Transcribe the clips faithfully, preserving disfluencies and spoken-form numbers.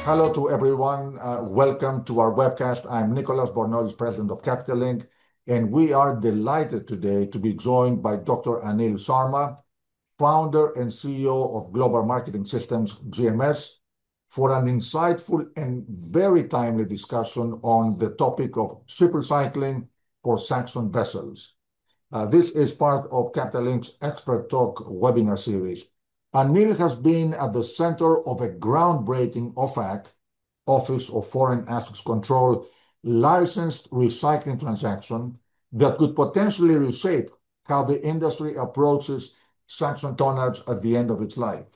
Hello to everyone. Uh, welcome to our webcast. I'm Nicholas Bornozis, President of Capital Link, and we are delighted today to be joined by Doctor Anil Sharma, founder and C E O of Global Marketing Systems, G M S, for an insightful and very timely discussion on the topic of ship recycling for sanctioned vessels. Uh, this is part of Capital Link's Expert Talk webinar series. Anil has been at the center of a groundbreaking O F A C, Office of Foreign Assets Control, licensed recycling transaction that could potentially reshape how the industry approaches sanctioned tonnage at the end of its life.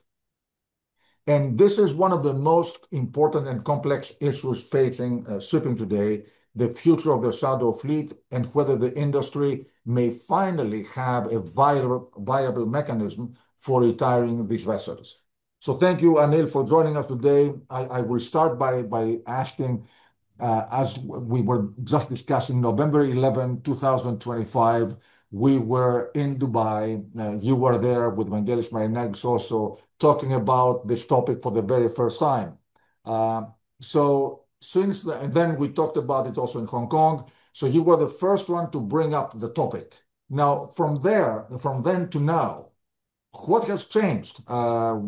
And this is one of the most important and complex issues facing uh, shipping today, the future of the shadow fleet and whether the industry may finally have a viable, viable mechanism for retiring these vessels. So thank you, Anil, for joining us today. I, I will start by, by asking, uh, as we were just discussing, November eleventh, two thousand twenty-five, we were in Dubai. Uh, you were there with Vangelis Marinakis also talking about this topic for the very first time. Uh, so since the, and then we talked about it also in Hong Kong. So you were the first one to bring up the topic. Now, from there, from then to now, what has changed? Uh,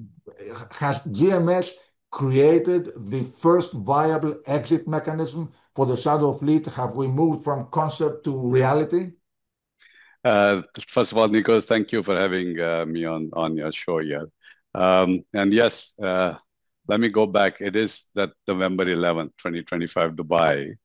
has G M S created the first viable exit mechanism for the shadow fleet? Have we moved from concept to reality? Uh, first of all, Nikos, thank you for having uh, me on on your show here. Um, and yes, uh, let me go back. It is that November eleventh, twenty twenty-five, Dubai,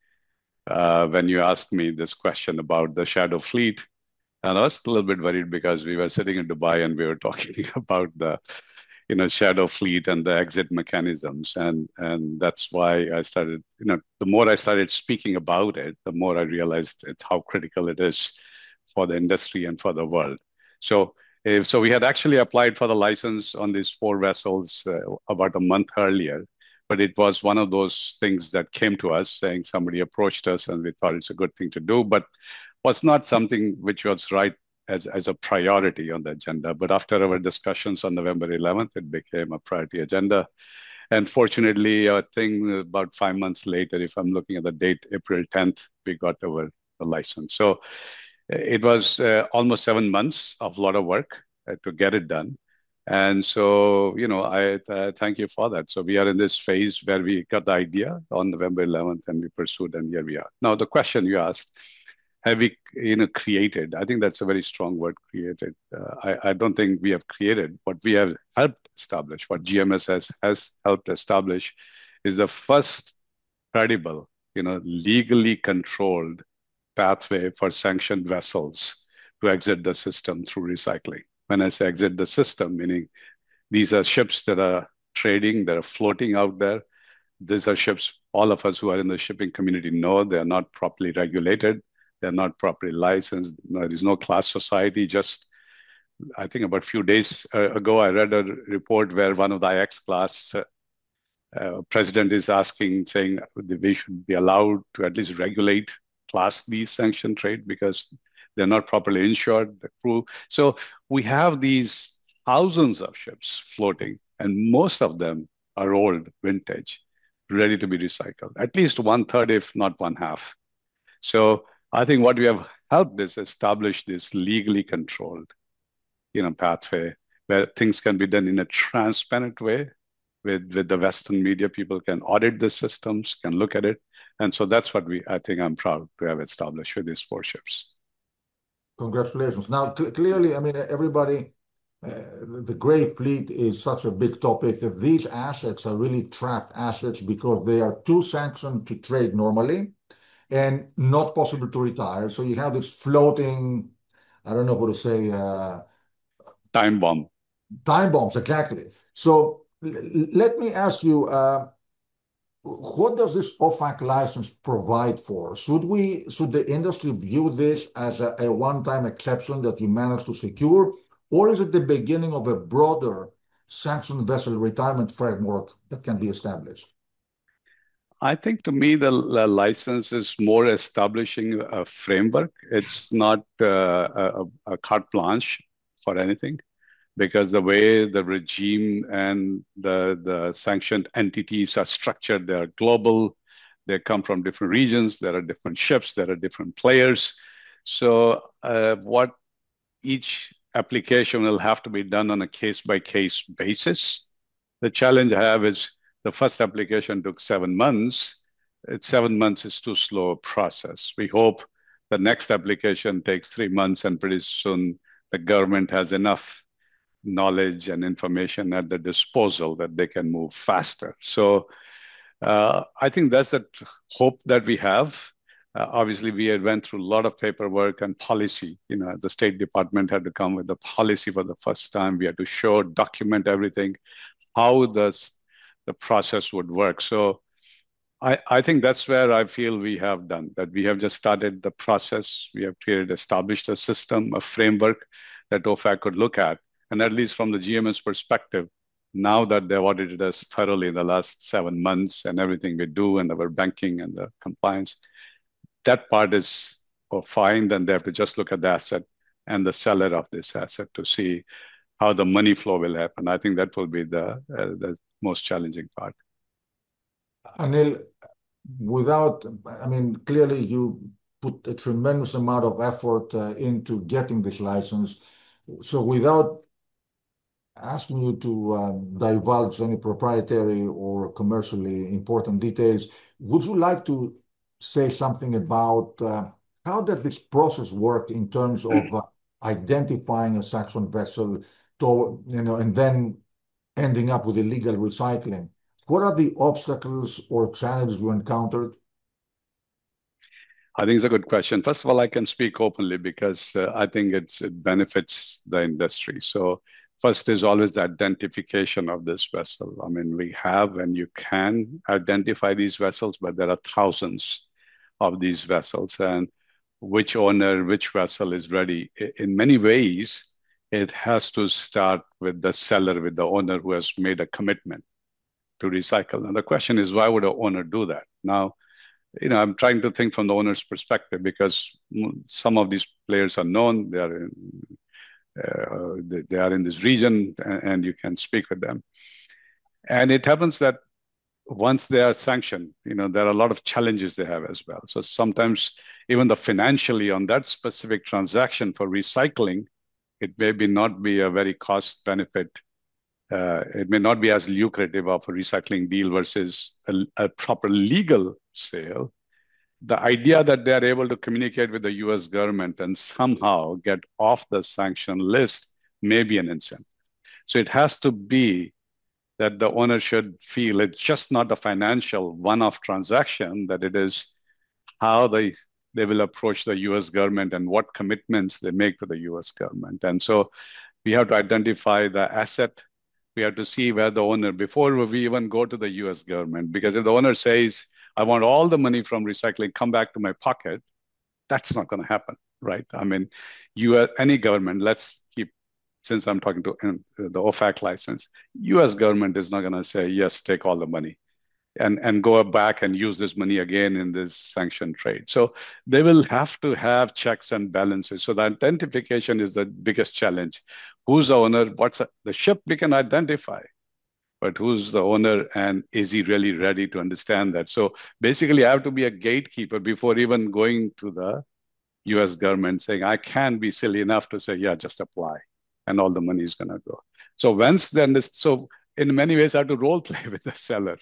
uh, when you asked me this question about the shadow fleet. And I was a little bit worried because we were sitting in Dubai and we were talking about the, you know, shadow fleet and the exit mechanisms. And and that's why I started, you know, the more I started speaking about it, the more I realized it's how critical it is for the industry and for the world. So, if, so we had actually applied for the license on these four vessels uh, about a month earlier, but it was one of those things that came to us saying somebody approached us and we thought it's a good thing to do, but was not something which was right as, as a priority on the agenda. But after our discussions on November eleventh, it became a priority agenda. And fortunately, I think about five months later, if I'm looking at the date, April tenth, we got our the license. So it was uh, almost seven months of a lot of work uh, to get it done. And so, you know, I uh, thank you for that. So we are in this phase where we got the idea on November eleventh and we pursued, and here we are. Now, the question you asked, have we, you know, created? I think that's a very strong word, created. Uh, I, I don't think we have created. What we have helped establish, what G M S has, has helped establish, is the first credible, you know, legally controlled pathway for sanctioned vessels to exit the system through recycling. When I say exit the system, meaning these are ships that are trading, that are floating out there. These are ships, all of us who are in the shipping community know they are not properly regulated. They're not properly licensed. There is no class society. Just, I think about a few days uh, ago, I read a report where one of the I X class uh, uh, president is asking, saying we should be allowed to at least regulate Class B sanction trade because they're not properly insured, the crew. So we have these thousands of ships floating, and most of them are old, vintage, ready to be recycled. At least one third, if not one half. So I think what we have helped is establish this legally controlled, you know, pathway where things can be done in a transparent way with, with the Western media. People can audit the systems, can look at it. And so that's what we, I think I'm proud to have established with these four ships. Congratulations. Now, cl clearly, I mean, everybody, uh, the gray fleet is such a big topic. These assets are really trapped assets because they are too sanctioned to trade normally and not possible to retire. So you have this floating, I don't know what to say, uh, Time bomb. time bombs, exactly. So let me ask you, uh, what does this O F A C license provide for? Should we, should the industry view this as a, a one-time exception that you managed to secure, or is it the beginning of a broader sanctioned vessel retirement framework that can be established? I think to me, the, the license is more establishing a framework. It's not uh, a, a carte blanche for anything, because the way the regime and the, the sanctioned entities are structured, they are global, they come from different regions, there are different ships, there are different players. So uh, what each application will have to be done on a case-by-case basis. The challenge I have is the first application took seven months. It's seven months is too slow a process. We hope the next application takes three months and pretty soon the government has enough knowledge and information at their disposal that they can move faster. So uh, I think that's the hope that we have. Uh, obviously, we had went through a lot of paperwork and policy. You know, the State Department had to come with the policy for the first time. We had to show, document everything, how this, the process would work. So I, I think that's where I feel we have done, that we have just started the process. We have created, established a system, a framework that O F A C could look at. And at least from the G M S perspective, now that they've audited us thoroughly in the last seven months and everything we do and our banking and the compliance, that part is fine. Then they have to just look at the asset and the seller of this asset to see how the money flow will happen. I think that will be the, uh, the most challenging part. Anil, without, I mean, clearly you put a tremendous amount of effort uh, into getting this license. So without asking you to uh, divulge any proprietary or commercially important details, would you like to say something about uh, how does this process work in terms of uh, identifying a sanctioned vessel, to, you know, and then ending up with illegal recycling? What are the obstacles or challenges you encountered? I think it's a good question. First of all, I can speak openly because uh, I think it's, it benefits the industry. So first is always the identification of this vessel. I mean, we have and you can identify these vessels, but there are thousands of these vessels, and which owner, which vessel is ready. In many ways, it has to start with the seller, with the owner who has made a commitment to recycle. And the question is, why would an owner do that? Now, you know, I'm trying to think from the owner's perspective because some of these players are known. They are in, uh, they, they are in this region, and, and you can speak with them. And it happens that once they are sanctioned, you know, there are a lot of challenges they have as well. So sometimes even the financially on that specific transaction for recycling, it may be not be a very cost benefit. Uh, it may not be as lucrative of a recycling deal versus a, a proper legal sale. The idea that they are able to communicate with the U S government and somehow get off the sanction list may be an incentive. So it has to be that the owner should feel it's just not a financial one-off transaction, that it is how they, they will approach the U S government and what commitments they make to the U S government. And so we have to identify the asset. We have to see where the owner, before we even go to the U S government, because if the owner says, I want all the money from recycling, come back to my pocket, that's not going to happen, right? I mean, you, any government, let's keep, since I'm talking to the O F A C license, U S government is not going to say, yes, take all the money and, and go back and use this money again in this sanctioned trade. So they will have to have checks and balances. So the identification is the biggest challenge. Who's the owner? What's the ship we can identify, but who's the owner and is he really ready to understand that? So basically I have to be a gatekeeper before even going to the U S government saying, I can be silly enough to say, yeah, just apply and all the money is going to go. So once then this, so in many ways I have to role play with the seller.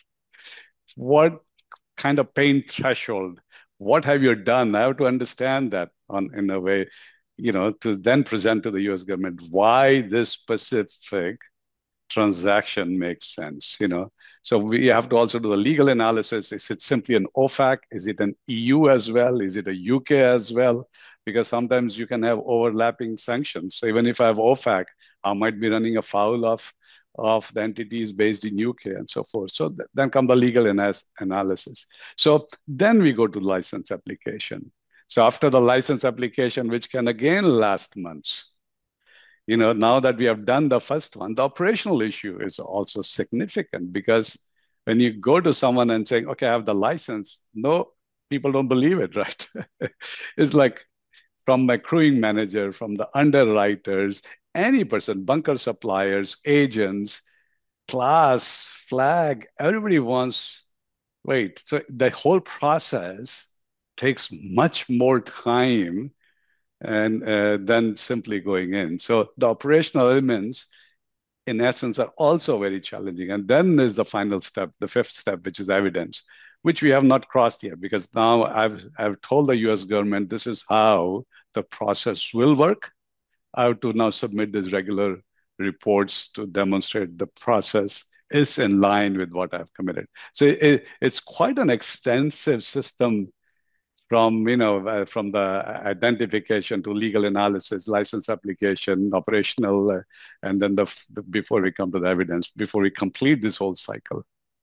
What kind of pain threshold? What have you done? I have to understand that on in a way, you know, to then present to the U S government why this specific transaction makes sense, you know. So we have to also do the legal analysis. Is it simply an O F A C? Is it an E U as well? Is it a U K as well? Because sometimes you can have overlapping sanctions. So even if I have O F A C, I might be running afoul of of the entities based in U K and so forth. So th then come the legal ana- analysis. So then we go to license application. So after the license application, which can again last months, you know, now that we have done the first one, the operational issue is also significant because when you go to someone and saying, okay, I have the license, no, people don't believe it, right? It's like from my crewing manager, from the underwriters, any person, bunker suppliers, agents, class, flag, everybody wants, wait, so the whole process takes much more time and uh, than simply going in. So the operational elements, in essence, are also very challenging. And then there's the final step, the fifth step, which is evidence, which we have not crossed yet, because now I've I've told the U S government this is how the process will work. I have to now submit these regular reports to demonstrate the process is in line with what I've committed. So it, it's quite an extensive system, from you know uh, from the identification to legal analysis, license application, operational, uh, and then the, the before we come to the evidence, before we complete this whole cycle.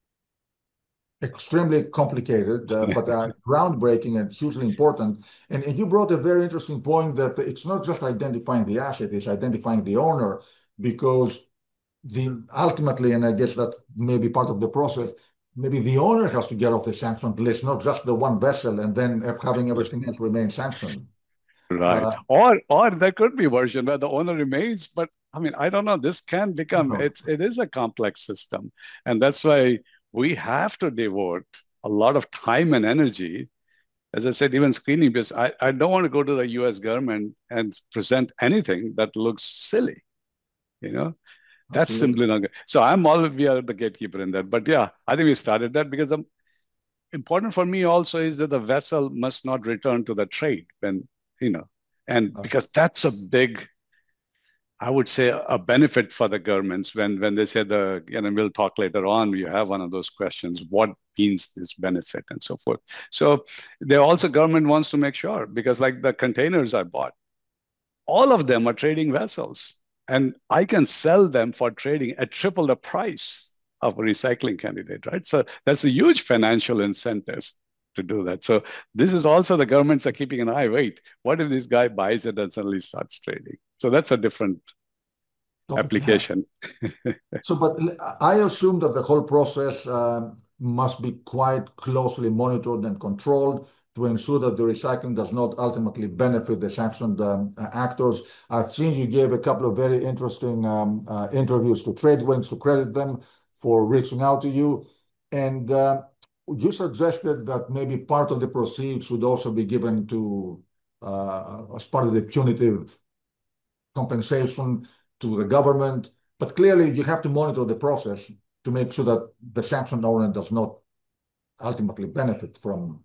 Extremely complicated, uh, but uh, groundbreaking and hugely important. And, and you brought a very interesting point that it's not just identifying the asset, it's identifying the owner, because the ultimately, and I guess that may be part of the process, maybe the owner has to get off the sanctioned list, not just the one vessel, and then having everything else remain sanctioned. Right. Uh, Or or there could be a version where the owner remains, but I mean, I don't know. This can become, no, it's it is a complex system. And that's why we have to devote a lot of time and energy. As I said, even screening, because I, I don't want to go to the U S government and present anything that looks silly. You know, that's absolutely. simply not good. So I'm all we are the gatekeeper in that. But yeah, I think we started that because the important for me also is that the vessel must not return to the trade when, you know, and because Absolutely. that's a big, I would say, a benefit for the governments when when they say the, you know, we'll talk later on, you have one of those questions, what means this benefit and so forth. So they also, government wants to make sure, because like the containers I bought, all of them are trading vessels, and I can sell them for trading at triple the price of a recycling candidate, right? So that's a huge financial incentive to do that. So this is also, the governments are keeping an eye. Wait, what if this guy buys it and suddenly starts trading? So that's a different Topic, yeah. application. So, but I assume that the whole process um, must be quite closely monitored and controlled to ensure that the recycling does not ultimately benefit the sanctioned um, uh, actors. I've seen you gave a couple of very interesting um, uh, interviews to Tradewinds, to credit them for reaching out to you. And uh, you suggested that maybe part of the proceeds should also be given to, uh, as part of the punitive compensation to the government. But clearly, you have to monitor the process to make sure that the sanctioned owner does not ultimately benefit from.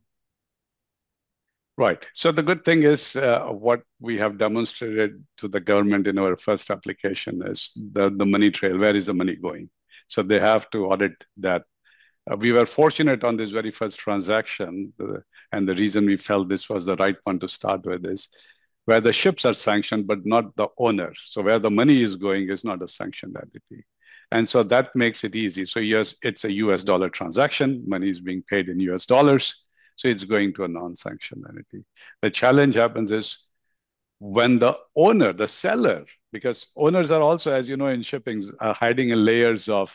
Right. So the good thing is, uh, what we have demonstrated to the government in our first application is the, the money trail. Where is the money going? So they have to audit that. Uh, we were fortunate on this very first transaction, uh, and the reason we felt this was the right one to start with is where the ships are sanctioned, but not the owner. So where the money is going is not a sanctioned entity. And so that makes it easy. So yes, it's a U S dollar transaction. Money is being paid in U S dollars. So it's going to a non-sanctioned entity. The challenge happens is when the owner, the seller, because owners are also, as you know, in shipping, are hiding in layers of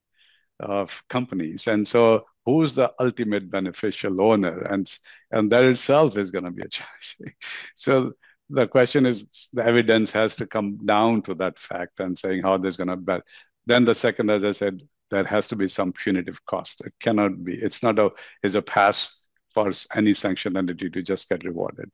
of companies. And so who's the ultimate beneficial owner? And, and that itself is going to be a challenge. So the question is, the evidence has to come down to that fact and saying how there's going to be. Then the second, as I said, there has to be some punitive cost. It cannot be, it's not a, is a pass for any sanctioned entity to just get rewarded.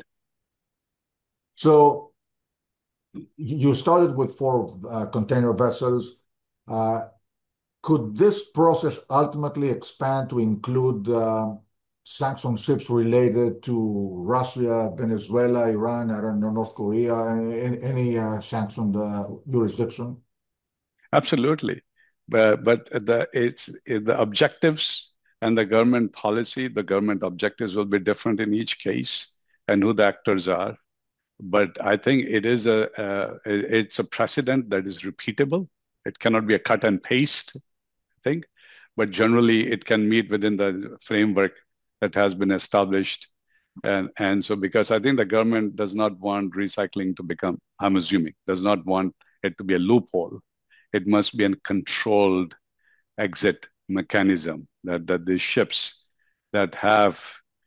So you started with four uh, container vessels. Uh, could this process ultimately expand to include uh, sanctioned ships related to Russia, Venezuela, Iran, I don't know, North Korea, any, any uh, sanctioned uh, jurisdiction? Absolutely. But, but the, it's, the objectives and the government policy, the government objectives will be different in each case and who the actors are. But I think it is a, uh, it's a precedent that is repeatable. It cannot be a cut and paste thing, but generally it can meet within the framework that has been established. And, and so because I think the government does not want recycling to become, I'm assuming, does not want it to be a loophole. It must be a controlled exit mechanism that, that the ships that have,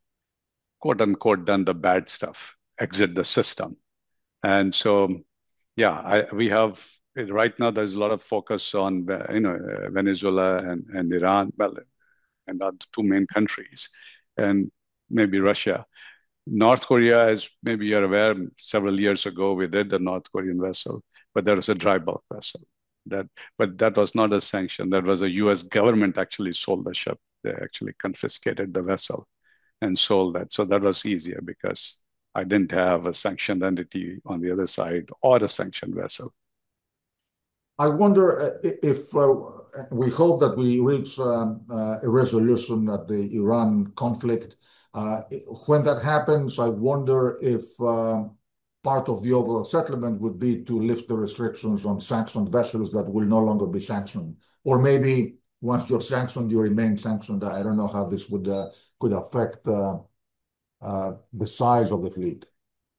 quote unquote, done the bad stuff exit the system. And so yeah, I, we have right now. There's a lot of focus on uh, you know uh, Venezuela and, and Iran, well, and the two main countries, and maybe Russia. North Korea, as maybe you're aware, several years ago we did the North Korean vessel, but that was a dry bulk vessel. That, but that was not a sanction. That was a U S government actually sold the ship. They actually confiscated the vessel and sold that. So that was easier because I didn't have a sanctioned entity on the other side or a sanctioned vessel. I wonder uh, if uh, we hope that we reach um, uh, a resolution at the Iran conflict. Uh, when that happens, I wonder if uh, part of the overall settlement would be to lift the restrictions on sanctioned vessels that will no longer be sanctioned. Or maybe once you're sanctioned, you remain sanctioned. I don't know how this would uh, could affect uh, uh, the size of the fleet.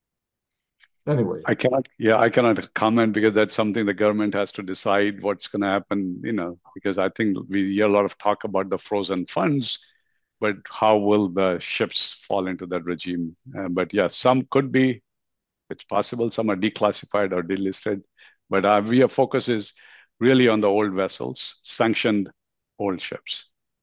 Anyway. I cannot, yeah, I cannot comment because that's something the government has to decide what's going to happen, you know, because I think we hear a lot of talk about the frozen funds, but how will the ships fall into that regime? Uh, but yeah, some could be, it's possible, some are declassified or delisted, but our, our focus is really on the old vessels, sanctioned old ships.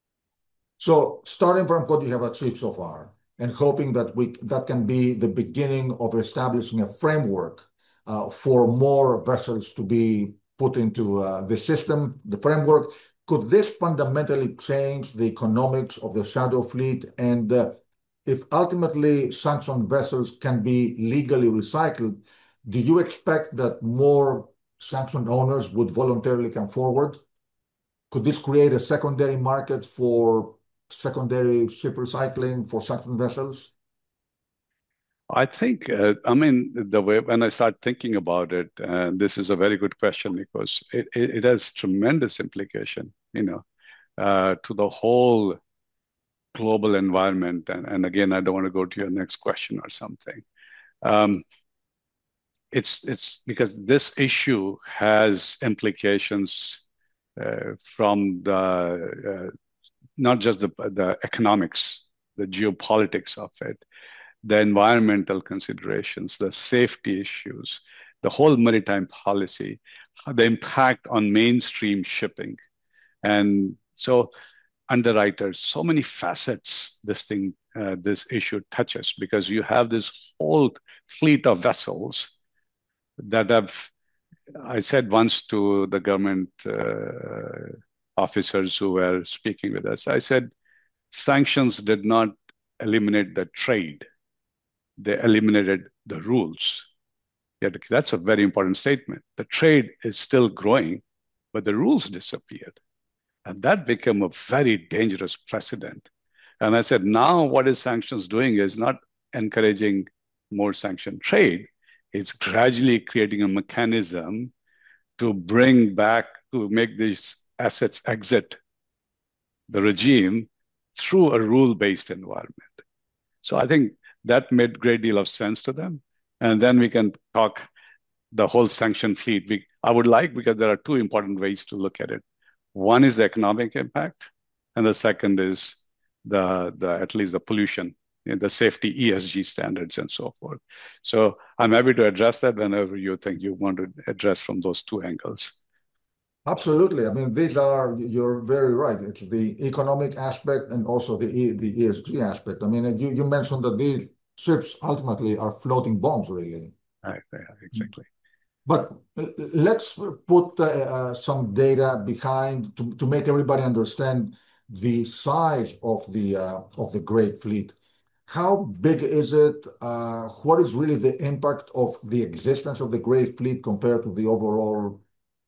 So starting from what you have achieved so far and hoping that we that can be the beginning of establishing a framework uh, for more vessels to be put into uh, the system, the framework, could this fundamentally change the economics of the shadow fleet? And uh, if ultimately sanctioned vessels can be legally recycled, do you expect that more sanctioned owners would voluntarily come forward? Could this create a secondary market for secondary ship recycling for sanctioned vessels? I think, uh, I mean, the way when I start thinking about it, and this is a very good question because it, it, it has tremendous implication, you know, uh, to the whole global environment. And, and again, I don't want to go to your next question or something. Um, it's it's because this issue has implications uh, from the uh, not just the the economics, the geopolitics of it, the environmental considerations, the safety issues, the whole maritime policy, the impact on mainstream shipping. And so underwriters, so many facets this thing, uh, this issue touches because you have this whole fleet of vessels that have, I said once to the government uh, officers who were speaking with us, I said, sanctions did not eliminate the trade, they eliminated the rules. Yeah, that's a very important statement. The trade is still growing, but the rules disappeared. And that became a very dangerous precedent. And I said, now what is sanctions doing is not encouraging more sanctioned trade. It's gradually creating a mechanism to bring back, to make these assets exit the regime through a rule-based environment. So I think that made a great deal of sense to them. And then we can talk the whole sanction fleet. We, I would like, because there are two important ways to look at it. One is the economic impact, and the second is the, the at least the pollution, the safety, E S G standards, and so forth. So I'm happy to address that whenever you think you want to address from those two angles. Absolutely. I mean, these are, you're very right. It's the economic aspect and also the, e, the E S G aspect. I mean, you, you mentioned that these ships ultimately are floating bombs, really. Right, yeah, exactly. But let's put uh, uh, some data behind to, to make everybody understand the size of the uh, of the Great Fleet. How big is it? Uh, what is really the impact of the existence of the Great Fleet compared to the overall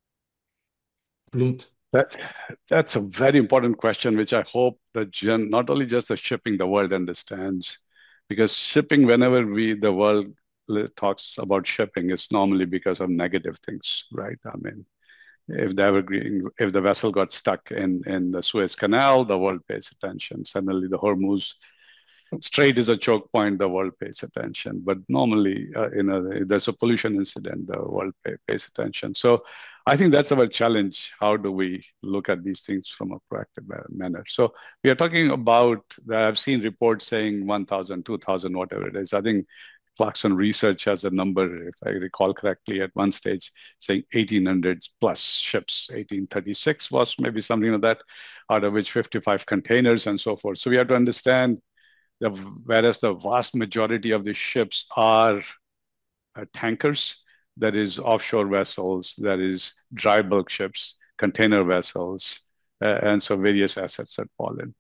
fleet? That, that's a very important question, which I hope that gen, not only just the shipping, the world understands, because shipping, whenever we the world talks about shipping, is normally because of negative things, right? I mean, if the evergreen, if the vessel got stuck in in the Suez Canal, the world pays attention. Suddenly, the Hormuz Strait is a choke point, the world pays attention. But normally, uh, you know, if there's a pollution incident, the world pay, pays attention. So I think that's our challenge. How do we look at these things from a proactive manner? So we are talking about, I've seen reports saying one thousand, two thousand, whatever it is. I think Clarkson Research has a number, if I recall correctly, at one stage saying eighteen hundred plus ships. eighteen thirty-six was maybe something like that, out of which fifty-five containers and so forth. So we have to understand that whereas the vast majority of the ships are uh, tankers, that is offshore vessels, that is dry bulk ships, container vessels, uh, and so various assets that fall in.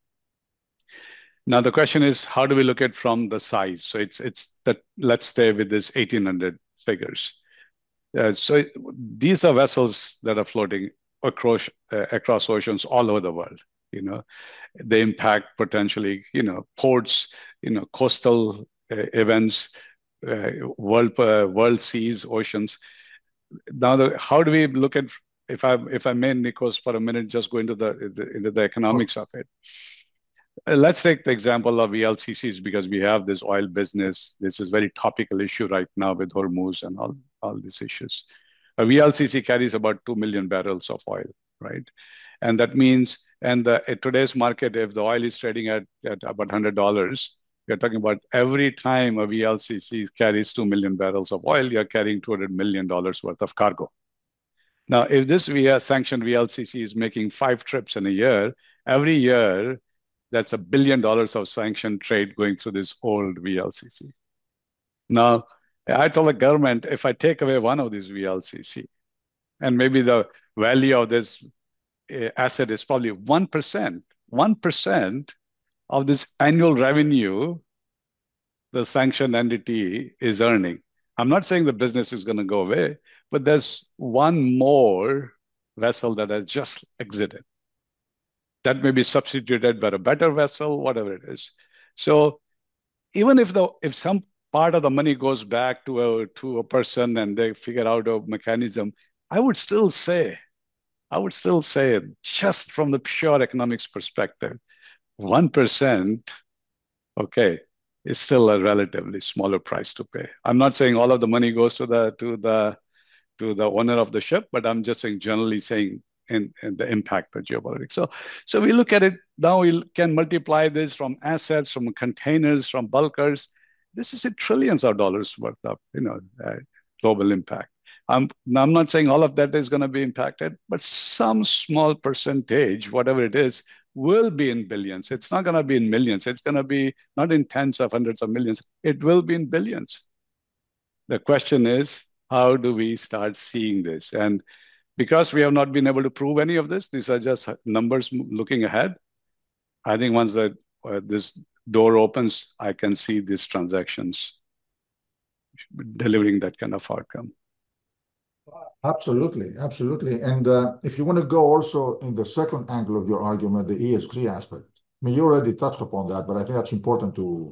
Now the question is, how do we look at from the size? So it's it's that let's stay with this eighteen hundred figures. Uh, so it, these are vessels that are floating across uh, across oceans all over the world. You know, they impact potentially, you know, ports, you know, coastal uh, events, uh, world uh, world seas, oceans. Now, the, how do we look at? If I if I may, Nikos, for a minute, just go into the, the into the economics of it. Uh, Let's take the example of V L C Cs because we have this oil business. This is a very topical issue right now with Hormuz and all, all these issues. A V L C C carries about two million barrels of oil, right? And that means, and the, at today's market, if the oil is trading at, at about one hundred dollars, you're talking about every time a V L C C carries two million barrels of oil, you're carrying two hundred million dollars worth of cargo. Now, if this via sanctioned V L C C is making five trips in a year, every year, that's a billion dollars of sanctioned trade going through this old V L C C. Now, I told the government, if I take away one of these V L C C, and maybe the value of this uh, asset is probably one percent, one percent of this annual revenue the sanctioned entity is earning. I'm not saying the business is going to go away, but there's one more vessel that has just exited. That may be substituted by a better vessel, whatever it is. So even if the if some part of the money goes back to a to a person and they figure out a mechanism, I would still say, I would still say, just from the pure economics perspective, one percent, okay, is still a relatively smaller price to pay. I'm not saying all of the money goes to the to the to the owner of the ship, but I'm just saying generally saying in, in the impact of geopolitics. So, so we look at it now. We can multiply this from assets, from containers, from bulkers. This is a trillions of dollars worth of, you know, uh, global impact. I'm, I'm not saying all of that is going to be impacted, but some small percentage, whatever it is, will be in billions. It's not going to be in millions. It's going to be not in tens of hundreds of millions. It will be in billions. The question is, how do we start seeing this? And because we have not been able to prove any of this, these are just numbers looking ahead. I think once that uh, this door opens, I can see these transactions delivering that kind of outcome. Absolutely, absolutely. And uh, if you want to go also in the second angle of your argument, the E S G aspect, I mean, you already touched upon that, but I think that's important to,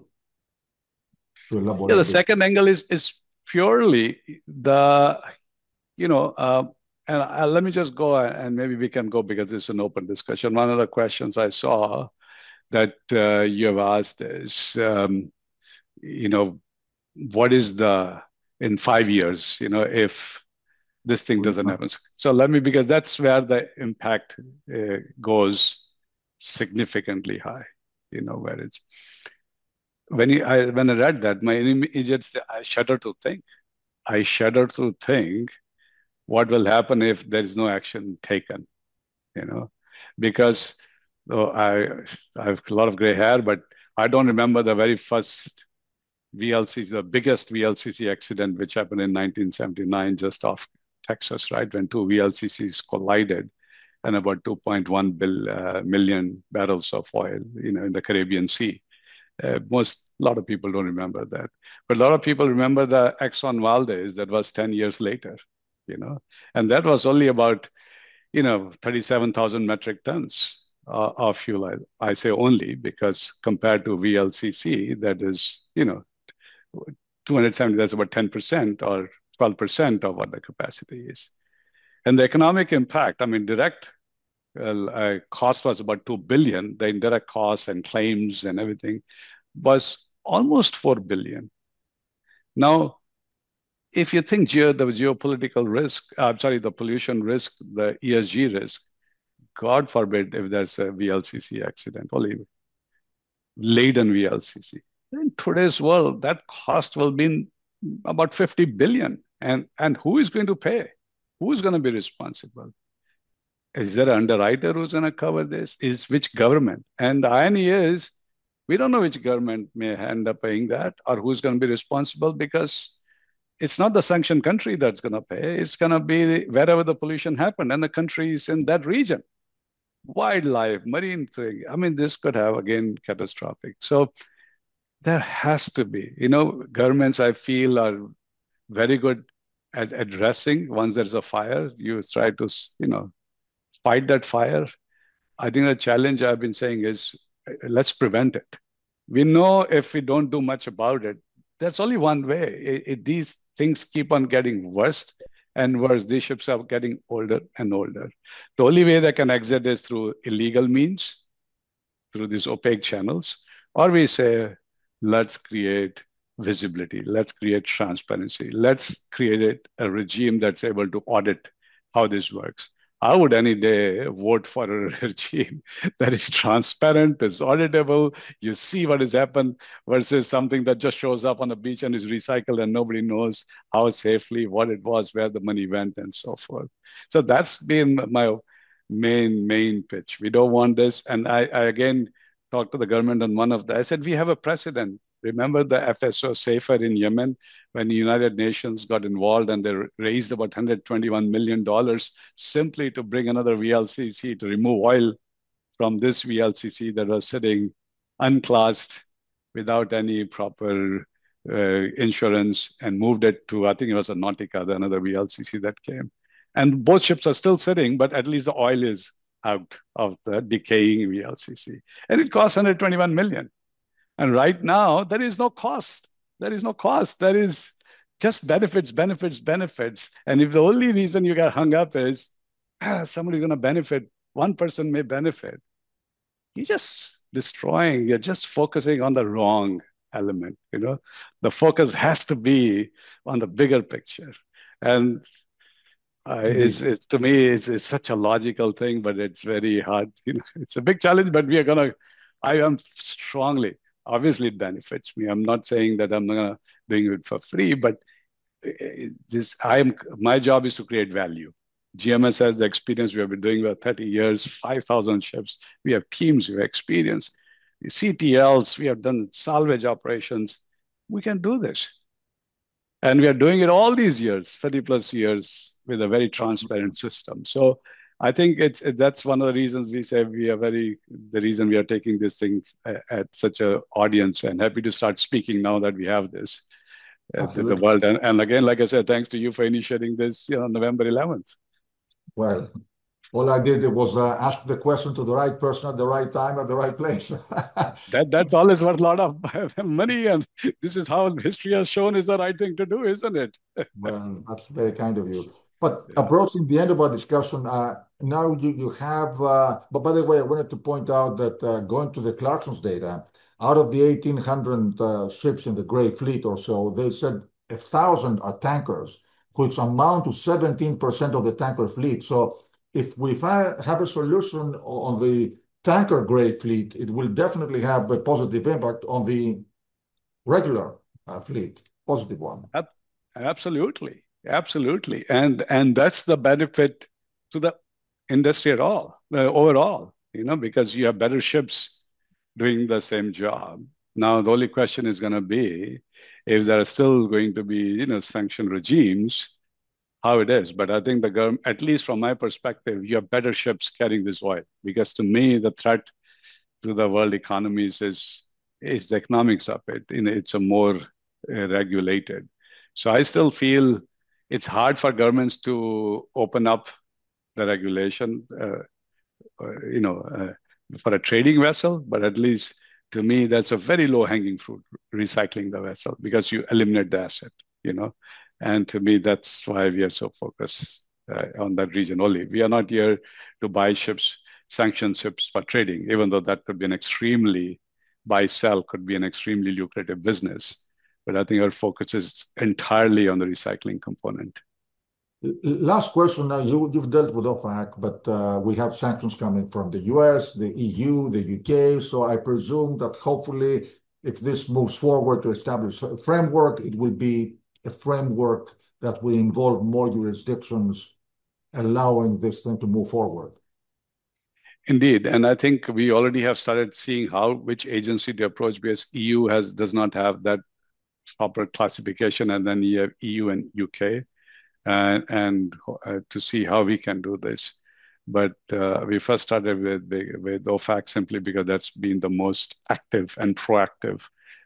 to elaborate. Yeah, the second angle is is purely the, you know, uh, and uh, let me just go and maybe we can go because it's an open discussion. One of the questions I saw that uh, you have asked is, um, you know, what is the, in five years, you know, if this thing doesn't happen. So let me, because that's where the impact uh, goes significantly high, you know, where it's, when you, I, when I read that, my immediate, I shudder to think, I shudder to think what will happen if there is no action taken, you know, because oh, I, I have a lot of gray hair, but I don't remember the very first V L C C, the biggest V L C C accident, which happened in nineteen seventy-nine, just off Texas, right, when two V L C Cs collided and about two point one bill, uh, million barrels of oil, you know, in the Caribbean Sea. Uh, most, a lot of people don't remember that. But a lot of people remember the Exxon Valdez that was ten years later, you know, and that was only about, you know, thirty-seven thousand metric tons uh, of fuel. I, I say only because compared to V L C C, that is, you know, two hundred seventy, that's about ten percent or twelve percent of what the capacity is. And the economic impact, I mean, direct uh, uh, cost was about two billion. The indirect costs and claims and everything was almost four billion. Now, if you think geo, the geopolitical risk, uh, I'm sorry, the pollution risk, the E S G risk, God forbid if there's a V L C C accident, only laden V L C C. In today's world, that cost will be in about fifty billion. And, and who is going to pay? Who is going to be responsible? Is there an underwriter who's going to cover this? Is which government? And the irony is, we don't know which government may end up paying that or who's going to be responsible, because it's not the sanctioned country that's going to pay. It's going to be wherever the pollution happened and the countries in that region. Wildlife, marine thing. I mean, this could have, again, catastrophic. So there has to be, you know, governments, I feel, are very good at addressing once there's a fire. You try to, you know, fight that fire. I think the challenge I've been saying is, let's prevent it. We know if we don't do much about it, there's only one way. It, it, these things keep on getting worse and worse. These ships are getting older and older. The only way they can exit is through illegal means, through these opaque channels, or we say, let's create visibility, let's create transparency, let's create a regime that's able to audit how this works. I would any day vote for a regime that is transparent, is auditable, you see what has happened, versus something that just shows up on the beach and is recycled and nobody knows how safely, what it was, where the money went, and so forth. So that's been my main, main pitch. We don't want this. And I, I again, talked to the government on one of the, I said, we have a precedent. Remember the F S O Safer in Yemen, when the United Nations got involved and they raised about one hundred twenty-one million dollars simply to bring another V L C C to remove oil from this V L C C that was sitting unclassed without any proper uh, insurance, and moved it to, I think it was a Nautica, the another V L C C that came. And both ships are still sitting, but at least the oil is out of the decaying V L C C. And it cost one hundred twenty-one million. And right now, there is no cost. There is no cost. There is just benefits, benefits, benefits. And if the only reason you get hung up is ah, somebody's going to benefit, one person may benefit, you're just destroying, you're just focusing on the wrong element. You know, the focus has to be on the bigger picture. And uh, it's, it's to me, it's, it's such a logical thing, but it's very hard. You know, it's a big challenge, but we are going to, I am strongly, obviously it benefits me. I'm not saying that I'm not going to doing it for free, but this, I am, my job is to create value. G M S has the experience. We have been doing for thirty years, five thousand ships. We have teams, we have experience. C T Ls, we have done salvage operations. We can do this. And we are doing it all these years, thirty plus years, with a very transparent system. So I think it's it, that's one of the reasons we say we are very, the reason we are taking this thing at, at such an audience, and happy to start speaking now that we have this uh, in the world. And, and again, like I said, thanks to you for initiating this, you know, November eleventh. Well, all I did was uh, ask the question to the right person at the right time at the right place. that That's always worth a lot of money. And this is how history has shown is the right thing to do, isn't it? Well, that's very kind of you. But approaching the end of our discussion, uh, now you, you have, uh, but by the way, I wanted to point out that uh, going to the Clarkson's data, out of the eighteen hundred uh, ships in the Gray Fleet or so, they said a thousand are tankers, which amount to seventeen percent of the tanker fleet. So if we have a solution on the tanker Gray Fleet, it will definitely have a positive impact on the regular uh, fleet, positive one. Absolutely. Absolutely. And and that's the benefit to the industry at all, uh, overall, you know, because you have better ships doing the same job. Now, the only question is going to be if there are still going to be, you know, sanction regimes, how it is. But I think the government, at least from my perspective, you have better ships carrying this oil, because to me, the threat to the world economies is, is the economics of it. You know, it's a more uh, regulated. So I still feel it's hard for governments to open up the regulation, uh, uh, you know, uh, for a trading vessel. But at least to me, that's a very low-hanging fruit, recycling the vessel, because you eliminate the asset, you know. And to me, that's why we are so focused uh, on that region only. We are not here to buy ships, sanction ships for trading, even though that could be an extremely, buy-sell could be an extremely lucrative business. But I think our focus is entirely on the recycling component. Last question. Now, you, you've dealt with OFAC, but uh, we have sanctions coming from the U S, the E U, the U K. So I presume that hopefully, if this moves forward to establish a framework, it will be a framework that will involve more jurisdictions, allowing this thing to move forward. Indeed, and I think we already have started seeing how which agency to approach, because E U has does not have that proper classification, and then you have E U and U K, and and uh, to see how we can do this. But uh, we first started with with O FAC simply because that's been the most active and proactive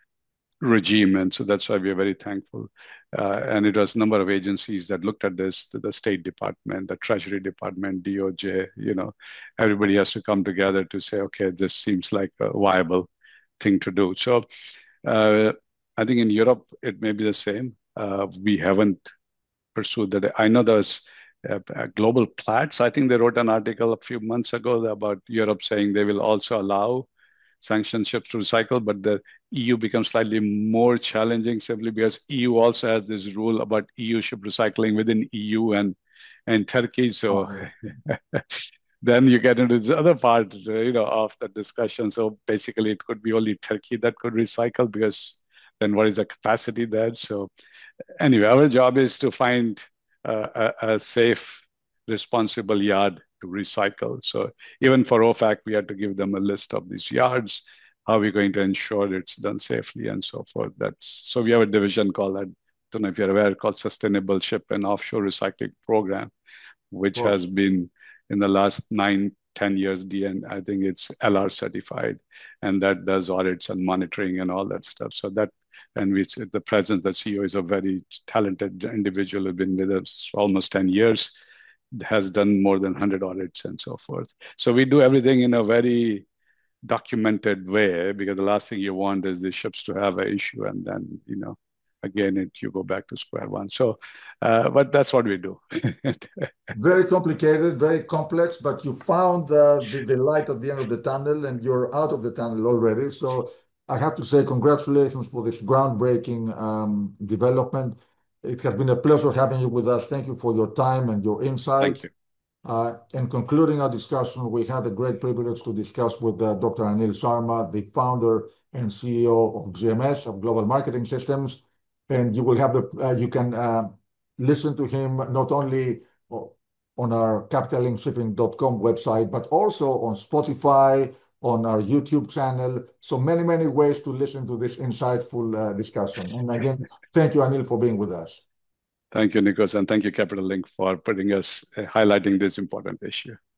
regime, and so that's why we are very thankful. Uh, and it was a number of agencies that looked at this: the State Department, the Treasury Department, D O J. You know, everybody has to come together to say, okay, this seems like a viable thing to do. So, uh, I think in Europe it may be the same. Uh, we haven't pursued that. I know there's uh, Global Platts. I think they wrote an article a few months ago about Europe saying they will also allow sanctioned ships to recycle, but the E U becomes slightly more challenging simply because E U also has this rule about E U ship recycling within E U and and Turkey. So oh. Then you get into this other part, you know, of the discussion. So basically, it could be only Turkey that could recycle, because then what is the capacity there? So anyway, our job is to find uh, a, a safe, responsible yard to recycle. So even for O FAC, we had to give them a list of these yards. How are we going to ensure it's done safely and so forth? That's so we have a division called, I don't know if you're aware, called Sustainable Ship and Offshore Recycling Program, which has been in the last nine, ten years, D N, I think it's L R certified, and that does audits and monitoring and all that stuff. So that, and we, the president, the C E O, is a very talented individual who's been with us almost ten years, has done more than one hundred audits and so forth. So we do everything in a very documented way, because the last thing you want is the ships to have an issue and then, you know, again, it, you go back to square one. So, uh, but that's what we do. Very complicated, very complex, but you found uh, the, the light at the end of the tunnel, and you're out of the tunnel already. So I have to say congratulations for this groundbreaking um, development. It has been a pleasure having you with us. Thank you for your time and your insight. Thank you. Uh, and concluding our discussion, we had the great privilege to discuss with uh, Doctor Anil Sharma, the founder and C E O of G M S, of Global Marketing Systems. And you will have the, uh, you can uh, listen to him not only on our capital link shipping dot com website, but also on Spotify, on our YouTube channel. So many, many ways to listen to this insightful uh, discussion. And again, thank you, Anil, for being with us. Thank you, Nikos, and thank you, Capital Link, for putting us, uh, highlighting this important issue.